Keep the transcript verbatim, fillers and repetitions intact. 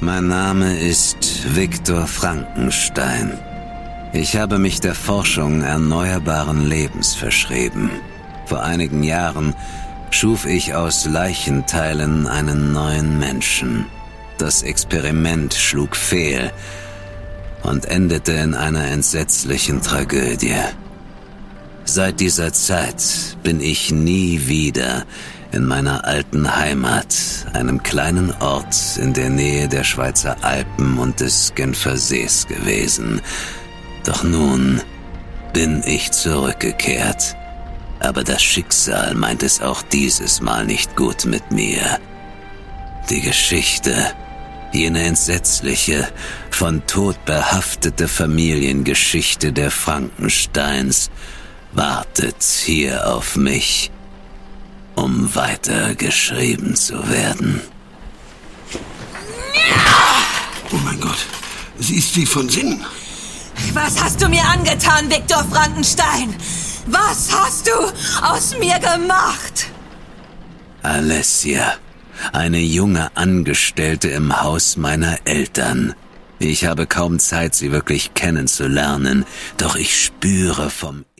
Mein Name ist Viktor Frankenstein. Ich habe mich der Forschung erneuerbaren Lebens verschrieben. Vor einigen Jahren schuf ich aus Leichenteilen einen neuen Menschen. Das Experiment schlug fehl und endete in einer entsetzlichen Tragödie. Seit dieser Zeit bin ich nie wieder in meiner alten Heimat, einem kleinen Ort in der Nähe der Schweizer Alpen und des Genfer Sees gewesen. Doch nun bin ich zurückgekehrt. Aber das Schicksal meint es auch dieses Mal nicht gut mit mir. Die Geschichte, jene entsetzliche, von Tod behaftete Familiengeschichte der Frankensteins, wartet hier auf mich, um weiter geschrieben zu werden. Oh mein Gott, sie ist wie von Sinnen. Was hast du mir angetan, Viktor Frankenstein? Was hast du aus mir gemacht? Alessia, eine junge Angestellte im Haus meiner Eltern. Ich habe kaum Zeit, sie wirklich kennenzulernen, doch ich spüre vom